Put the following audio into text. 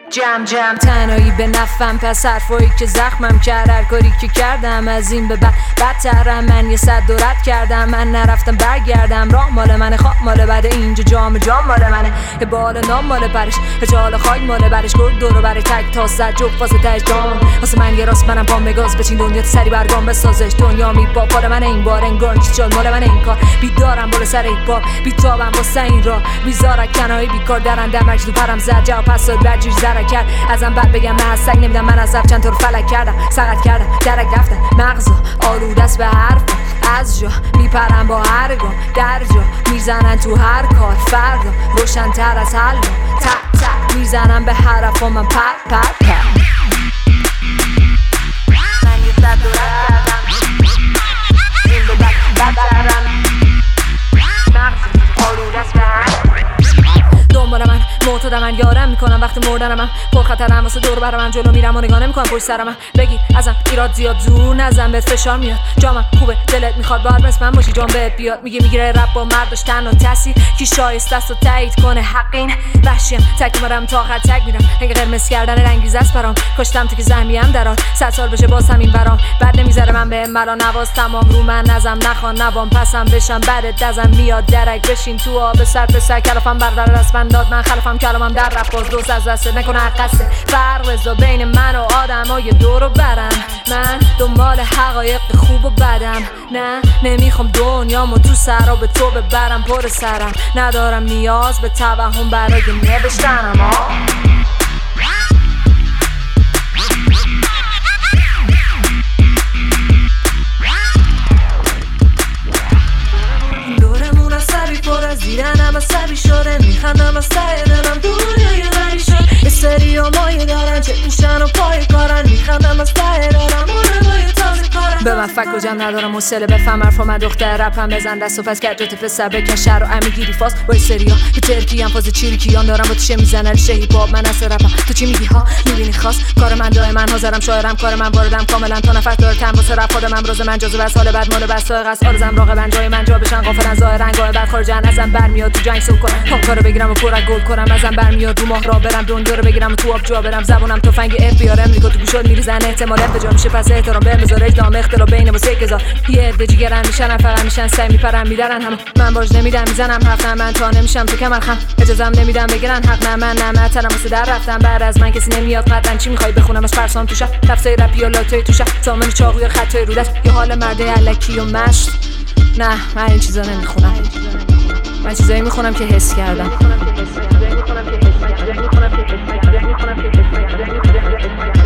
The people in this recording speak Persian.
جم تنهایی به نفهم، پس حرفایی که زخمم کرد، هر کاری که کردم از این به بعد بدترم. من یه صد رد کردم، من نرفتم برگردم. راه مال منه، خواب مال بده، اینجا جام مال منه. یه بال نام مال برش، جال خاک مال برش. گرگ دورو بره تک تا زد جفت واسه تش دام. واسه من یه راست منم با مگاز بچین دنیا تو سری برگام بسازش. دنیا میپا پال من این بار، انگار چی جال مال من این کار. بیدارم بالا سر این بار، بیتابم واسه این راه. بیزارک کنایی بیکار درن دمک تو پرم زد. جواب پس داد برجیش کرد. ازم بعد بگم من از سگ نمیدم، من از زب چند تا رو فلک کردم. سقط کردم درک رفتن مغزا آلوده است به حرف. از جا میپرم با هر گام، در جا میزنن تو هر کار. فردا روشن تر از حل تک تک میزنم به حرفا من پر پر پر. من یه صد و رد کردم، این به بد بدرم. مغزا آلوده است به هر دنبال من معتادم، من یارم میکنم وقتی مردنم. من پرخطرم واسه دور برم، من جلو میرم و نگاه نمیکنم پشت سرم. من بگی ازم ایراد زیاد زور نزن، بهت فشار میاد. جامم خوبه دلت میخواد بار مثل من باشی، جام بهت بیاد. میگیره رپ با مرداش تن و تاثیر، کی شایسته است و تایید کنه حق این. وحشیم تک میرم تا آخر تک میرم. اگه قرمز کردن رنگیزه است برام، کشتم تو که زحمیم درات. 100 سال بشه باز همین برام. بعد نمیذاره من به مرا نواز تمام رو من نزم. نخوان نوام پسم بشم بعدت دزم میاد درک. بشین تو آب سر به سر کلافم بردار رسم داد. من خلفم کلامم در رفت باز دوست از دست نکنه قصه. فرق بذار بین من و آدمای دور و برم. من دنبال حقایق خوب و بدم. نه نمیخوام دنیامو تو سرا به تو ببرم. پر سرم ندارم نیاز به توهم برای نوشتنم. دورمون عصبی پر از دیدنم، عصبی شده میخندم از ته دلم. دنیای ولی شد یه سری مایه دارن، چه میشن و پای کارن. میخندم از ته دلم، مورمای تازه کارن. به من فک و جمع ندارم حوصله بفهم حرفا. من دختر رپم بزن دست و پس کجات پسر بکشه رو امیگیری فاس. با این سریا که ترکی هم فاز چیریکیان دارم با تیشه میزنن ریشه هیپ هاپ. من از رپم تو چی میگی ها میبینی خاص. کار من دائما حاضرم شاعرم، کار من واردم کاملا تا نفس دارم. واسه رپ خودم روز من جزو بس حال بعد مال بس قص آرزم راقبن جای من جا بشن غافلن ظاهرن گاه بعد خارجن. ازم برمیاد تو جنگ سو کنم کارو بگیرم و پر گل کنم. ازم برمیاد رو ماه را برم دنیا رو بگیرم و تو آب جا برم. زبونم تفنگ اف بی آر امریکا تو گوشات میریزن. احتمال انفجار میشه پس احترام بهم بذار. اجدام اختلاف بین واسه کزار یه عده جیگرن میشن فقط میشن سعی میپرن میدرن. هم من باج نمیدم میزنم حرف. من تا نمیشم تو کمر خم اجازم نمیدم بگیرن حق. نه من نه من تنم واسه در رفتم. بعد از من کسی نمیاد قطعا. چی میخوای بخونمش فرسام توشه تفسیر رپی و لاتای توشه. زامن چاقوی خطای رودت یه حال مرده الکی و مشت. نه من این چیزا نمیخونم. من چیزایی میخونم که حس کردم.